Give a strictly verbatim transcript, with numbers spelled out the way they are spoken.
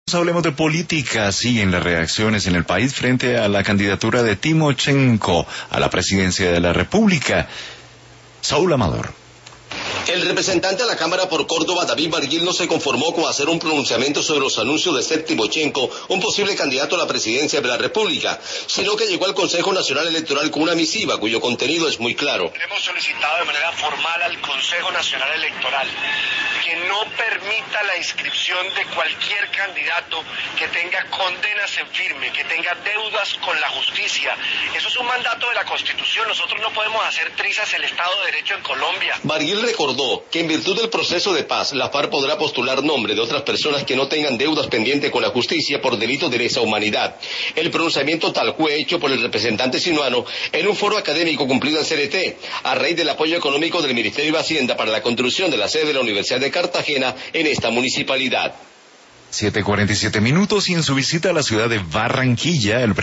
Hablemos de política. Siguen las reacciones en el país frente a la candidatura de Timochenko a la presidencia de la República. Saúl Amador. El representante a la Cámara por Córdoba, David Barguil, no se conformó con hacer un pronunciamiento sobre los anuncios de Seth Timochenko, un posible candidato a la presidencia de la República, sino que llegó al Consejo Nacional Electoral con una misiva cuyo contenido es muy claro. Hemos solicitado de manera formal al Consejo Nacional Electoral que no permita la inscripción de cualquier candidato que tenga condenas en firme, que tenga deudas con la justicia. Eso es un mandato de la Constitución. Nosotros no podemos hacer trizas el Estado de Derecho en Colombia. Barguil recordó que en virtud del proceso de paz, la FARC podrá postular nombre de otras personas que no tengan deudas pendientes con la justicia por delitos de lesa humanidad. El pronunciamiento tal fue hecho por el representante sinuano en un foro académico cumplido en C N T, a raíz del apoyo económico del Ministerio de Hacienda para la construcción de la sede de la Universidad de Cartagena en esta municipalidad. siete cuarenta y siete minutos y en su visita a la ciudad de Barranquilla, el